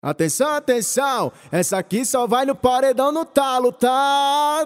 Atenção, atenção, essa aqui só vai no paredão no talo, tá?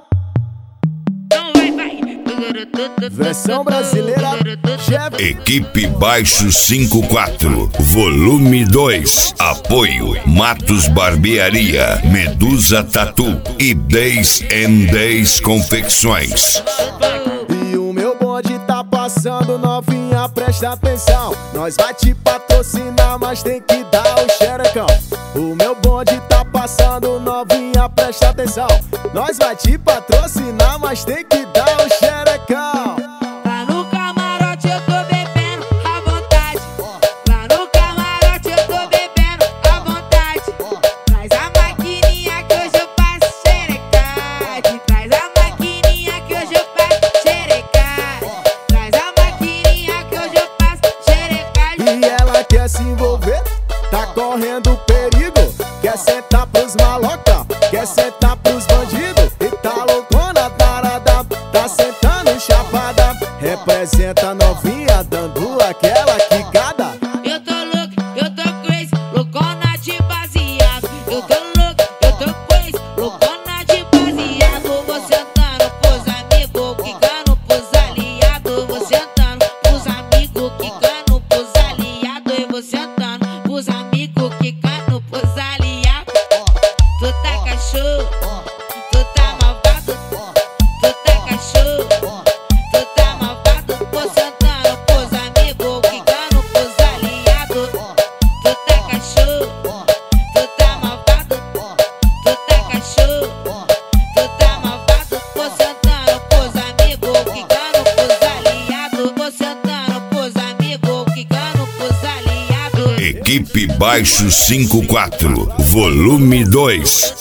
Versão brasileira, Equipe Baixo 54, volume 2. Apoio Matos Barbearia, Medusa Tatu e 10 Confecções. E o meu bonde tá passando, novinha, presta atenção. Nós vai te patrocinar, mas tem que dar o xerecão. O meu bonde tá passando, novinha, presta atenção. Nós vai te patrocinar, mas tem que dar o xerecão. Lá no camarote eu tô bebendo à vontade. Lá no camarote eu tô bebendo à vontade. Traz a maquininha que hoje eu faço xerecade. Traz a maquininha que hoje eu faço xerecade. Traz a maquininha que hoje eu faço xerecade. E ela quer se envolver, tá correndo perigo. Quer sentar pros maloca, quer sentar pros bandidos. E tá loucona, tarada, tá sentando chapada. Representa novinha, dando aquela quicada. Eu tô louco, eu tô crazy, loucona de baseado. Eu tô louco, eu tô crazy, loucona de baseado. Vou sentando pros amigos, quicando pros aliados. Vou sentando pros amigos, quicando pros aliados. Eu vou sentando pros amigos, quicando pros aliados. Tu tá cachorro, tu tá malvado. Tu tá cachorro, tu tá malvado. Vou sentando pros amigos, quicando pros aliados. Tu tá cachorro, tu tá malvado. Tu tá cachorro, tu tá malvado. Vou sentando pros amigos, quicando pros aliados. Vou sentando pros amigos, quicando pros aliados. Equipe Baixo 54, volume 2.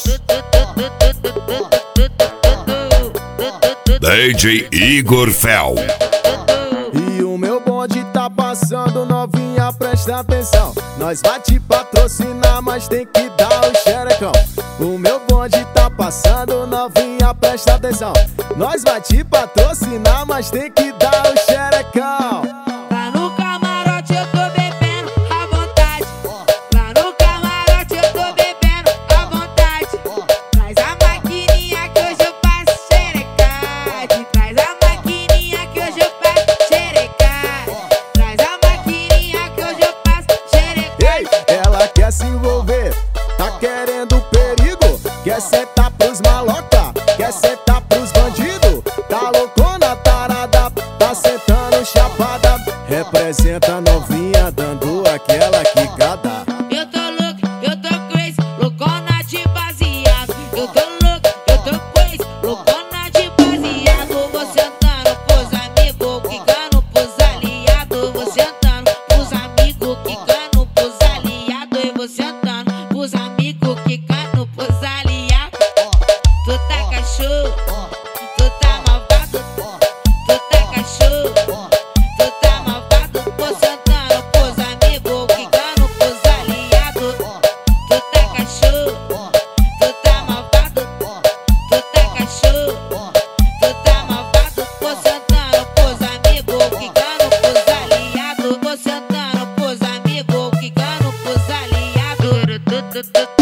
DJ Igor Fel. E o meu bonde tá passando, novinha, presta atenção. Nós vai te patrocinar, mas tem que dar o xerecão. O meu bonde tá passando, novinha, presta atenção. Nós vai te patrocinar, mas tem que dar o xerecão. Lá no camarote eu tô bebendo à vontade. Lá no camarote eu tô bebendo à vontade. Traz a maquininha que hoje eu faço xerecade. Traz a maquininha que hoje eu faço xerecade. Traz a maquininha que hoje eu faço xerecade. Ei, ela quer se envolver, tá querendo perigo. Quer sentar pros maloca, quer sentar pros bandidos. Tá loucona, tarada, tá sentando chapada. Representa novinha, dando aquela quicada. Eu tô louco, eu tô crazy, loucona de baseado. Eu tô louco, eu tô crazy, loucona de baseado. Vou sentando pros amigos, quicando pros aliados. Vou sentando pros amigos, quicando pros aliados. Eu vou sentando pros amigos, quicando pros aliados. Tu tá cachorro, tu tá malvado. Tu tá cachorro, tu tá malvado. Vou sentando pros amigos, quicando pros aliados. Tu tá cachorro, tu tá malvado. Tu tá cachorro, tu tá malvado. Vou sentando pros amigos, quicando pros aliados. Vou sentando pros amigos, quicando pros aliados.